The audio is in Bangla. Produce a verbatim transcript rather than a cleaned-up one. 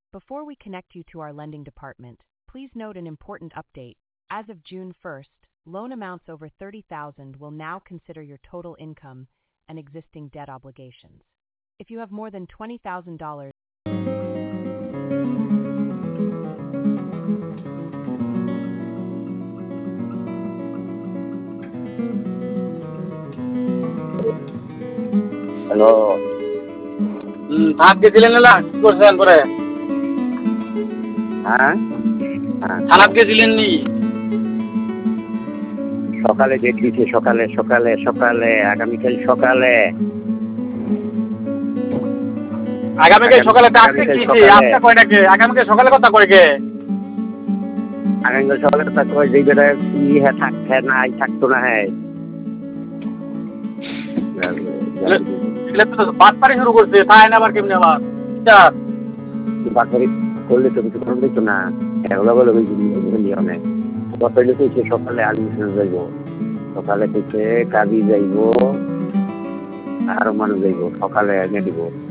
Before we connect you to our lending department, please note an important update. As of June first, loan amounts over thirty thousand dollars will now consider your total income and existing debt obligations. If you have more than twenty thousand dollars, hello. Hmm, ভাত গেছিলেন না? কি করছেন পরে? হ্যাঁ হ্যাঁ সালাদ গেছিলেন নি? সকালে ডেট দিচ্ছে, সকালে সকালে সকালে আগামীকাল সকালে আগামীকাল সকালে ডাকতে দিছি, আজকে কয়টাকে? আগামীকাল সকালে কথা কয় কে? আগামীকাল সকালে কথা কয় যেই বেটা ই হ্যাঁ থাক হ্যাঁ নাই থাকতো না হ্যাঁ বাটপারি শুরু করছে, তাই না আবার কেমনি আবার বাটপারি করলে তো কিছু করুন দিত না। এগুলো বলে অনেক সকালে কইছে সকালে অ্যাডমিশন যাইব, সকালে কইছে কাজী যাইব আর মানুষ যাইব, সকালে এনে দিব।